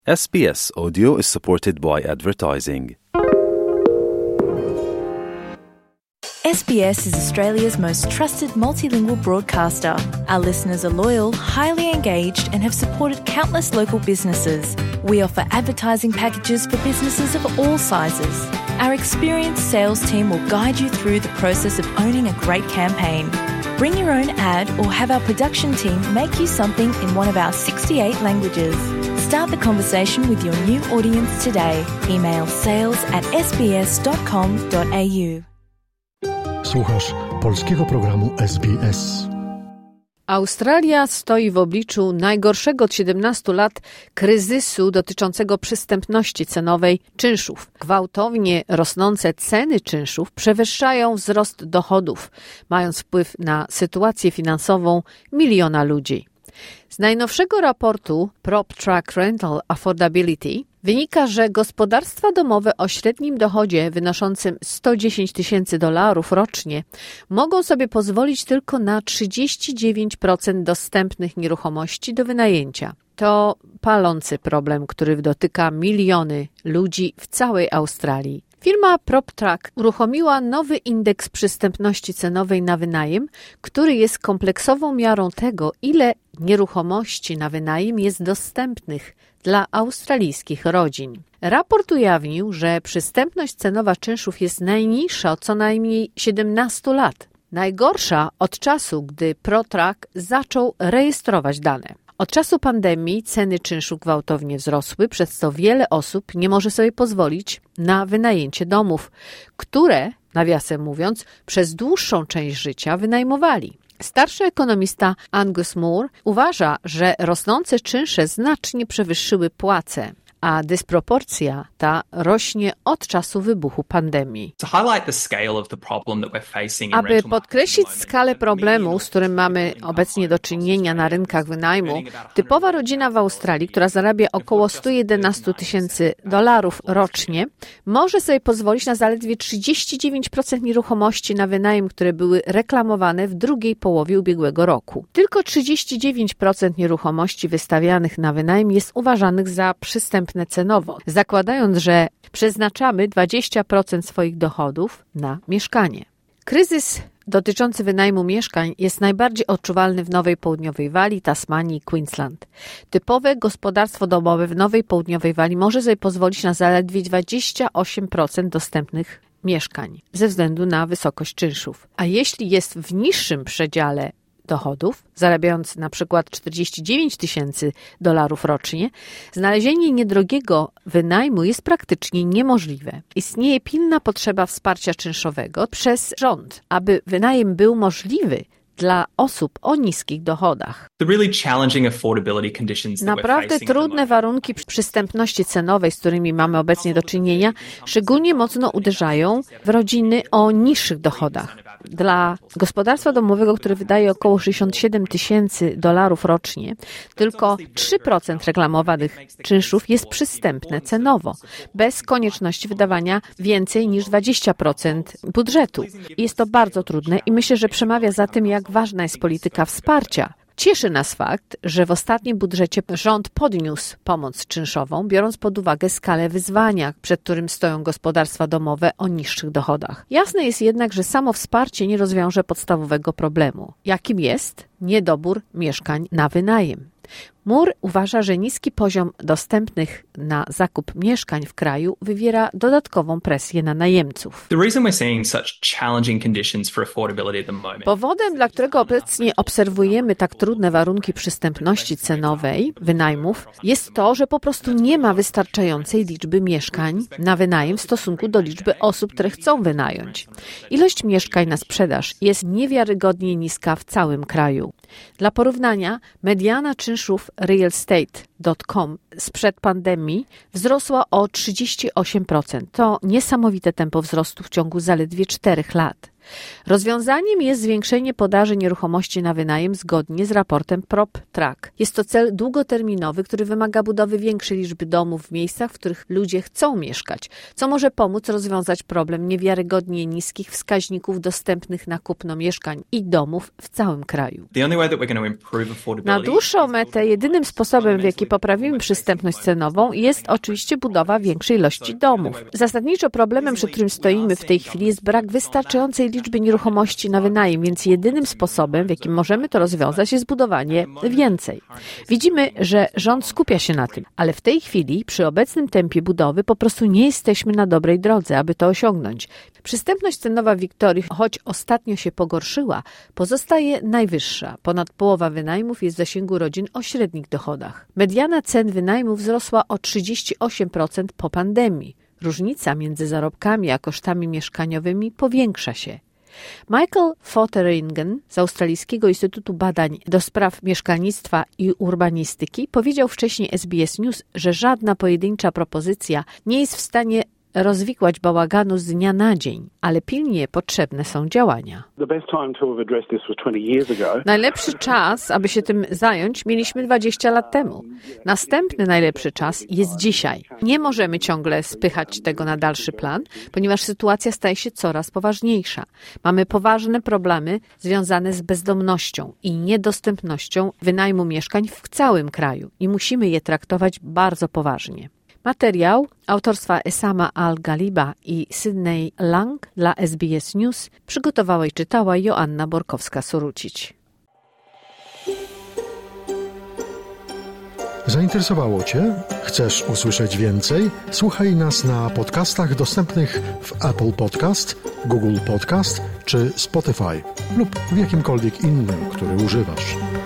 SBS Audio is supported by advertising. SBS is Australia's most trusted multilingual broadcaster. Our listeners are loyal, highly engaged, and have supported countless local businesses. We offer advertising packages for businesses of all sizes. Our experienced sales team will guide you through the process of owning a great campaign. Bring your own ad or have our production team make you something in one of our 68 languages. Start the conversation with your new audience today. Email sales@sbs.com.au. Słuchasz polskiego programu SBS. Australia stoi w obliczu najgorszego od 17 lat kryzysu dotyczącego przystępności cenowej czynszów. Gwałtownie rosnące ceny czynszów przewyższają wzrost dochodów, mając wpływ na sytuację finansową miliona ludzi. Z najnowszego raportu PropTrack Rental Affordability wynika, że gospodarstwa domowe o średnim dochodzie wynoszącym $110,000 rocznie mogą sobie pozwolić tylko na 39% dostępnych nieruchomości do wynajęcia. To palący problem, który dotyka miliony ludzi w całej Australii. Firma PropTrack uruchomiła nowy indeks przystępności cenowej na wynajem, który jest kompleksową miarą tego, ile nieruchomości na wynajem jest dostępnych dla australijskich rodzin. Raport ujawnił, że przystępność cenowa czynszów jest najniższa od co najmniej 17 lat. Najgorsza od czasu, gdy PropTrack zaczął rejestrować dane. Od czasu pandemii ceny czynszu gwałtownie wzrosły, przez co wiele osób nie może sobie pozwolić na wynajęcie domów, które, nawiasem mówiąc, przez dłuższą część życia wynajmowali. Starszy ekonomista Angus Moore uważa, że rosnące czynsze znacznie przewyższyły płace, a dysproporcja ta rośnie od czasu wybuchu pandemii. Aby podkreślić skalę problemu, z którym mamy obecnie do czynienia na rynkach wynajmu, typowa rodzina w Australii, która zarabia około $111,000 rocznie, może sobie pozwolić na zaledwie 39% nieruchomości na wynajem, które były reklamowane w drugiej połowie ubiegłego roku. Tylko 39% nieruchomości wystawianych na wynajem jest uważanych za przystępne cenowo, zakładając, że przeznaczamy 20% swoich dochodów na mieszkanie. Kryzys dotyczący wynajmu mieszkań jest najbardziej odczuwalny w Nowej Południowej Walii, Tasmanii i Queensland. Typowe gospodarstwo domowe w Nowej Południowej Walii może sobie pozwolić na zaledwie 28% dostępnych mieszkań ze względu na wysokość czynszów. A jeśli jest w niższym przedziale dochodów, zarabiając na przykład $49,000 rocznie, znalezienie niedrogiego wynajmu jest praktycznie niemożliwe. Istnieje pilna potrzeba wsparcia czynszowego przez rząd, aby wynajem był możliwy dla osób o niskich dochodach. Naprawdę trudne warunki przystępności cenowej, z którymi mamy obecnie do czynienia, szczególnie mocno uderzają w rodziny o niższych dochodach. Dla gospodarstwa domowego, które wydaje około $67,000 rocznie, tylko 3% reklamowanych czynszów jest przystępne cenowo, bez konieczności wydawania więcej niż 20% budżetu. Jest to bardzo trudne i myślę, że przemawia za tym, jak ważna jest polityka wsparcia. Cieszy nas fakt, że w ostatnim budżecie rząd podniósł pomoc czynszową, biorąc pod uwagę skalę wyzwania, przed którym stoją gospodarstwa domowe o niższych dochodach. Jasne jest jednak, że samo wsparcie nie rozwiąże podstawowego problemu, jakim jest niedobór mieszkań na wynajem. Moore uważa, że niski poziom dostępnych na zakup mieszkań w kraju wywiera dodatkową presję na najemców. Powodem, dla którego obecnie obserwujemy tak trudne warunki przystępności cenowej wynajmów, jest to, że po prostu nie ma wystarczającej liczby mieszkań na wynajem w stosunku do liczby osób, które chcą wynająć. Ilość mieszkań na sprzedaż jest niewiarygodnie niska w całym kraju. Dla porównania, mediana czynszów realestate.com sprzed pandemii wzrosła o 38%. To niesamowite tempo wzrostu w ciągu zaledwie 4 lat. Rozwiązaniem jest zwiększenie podaży nieruchomości na wynajem zgodnie z raportem PropTrack. Jest to cel długoterminowy, który wymaga budowy większej liczby domów w miejscach, w których ludzie chcą mieszkać, co może pomóc rozwiązać problem niewiarygodnie niskich wskaźników dostępnych na kupno mieszkań i domów w całym kraju. Na dłuższą metę jedynym sposobem, w jaki poprawimy przystępność cenową, jest oczywiście budowa większej ilości domów. Zasadniczo problemem, przed którym stoimy w tej chwili, jest brak wystarczającej liczby nieruchomości na wynajem, więc jedynym sposobem, w jakim możemy to rozwiązać, jest budowanie więcej. Widzimy, że rząd skupia się na tym, ale w tej chwili przy obecnym tempie budowy po prostu nie jesteśmy na dobrej drodze, aby to osiągnąć. Przystępność cenowa w Wiktorii, choć ostatnio się pogorszyła, pozostaje najwyższa. Ponad połowa wynajmów jest w zasięgu rodzin o średnich dochodach. Mediana cen wynajmów wzrosła o 38% po pandemii. Różnica między zarobkami a kosztami mieszkaniowymi powiększa się. Michael Fotheringen z Australijskiego Instytutu Badań do Spraw Mieszkalnictwa i Urbanistyki powiedział wcześniej SBS News, że żadna pojedyncza propozycja nie jest w stanie rozwikłać bałaganu z dnia na dzień, ale pilnie potrzebne są działania. Najlepszy czas, aby się tym zająć, mieliśmy 20 lat temu. Następny najlepszy czas jest dzisiaj. Nie możemy ciągle spychać tego na dalszy plan, ponieważ sytuacja staje się coraz poważniejsza. Mamy poważne problemy związane z bezdomnością i niedostępnością wynajmu mieszkań w całym kraju i musimy je traktować bardzo poważnie. Materiał autorstwa Esama Al-Galiba i Sydney Lang dla SBS News przygotowała i czytała Joanna Borkowska-Surucić. Zainteresowało Cię? Chcesz usłyszeć więcej? Słuchaj nas na podcastach dostępnych w Apple Podcast, Google Podcast czy Spotify lub w jakimkolwiek innym, który używasz.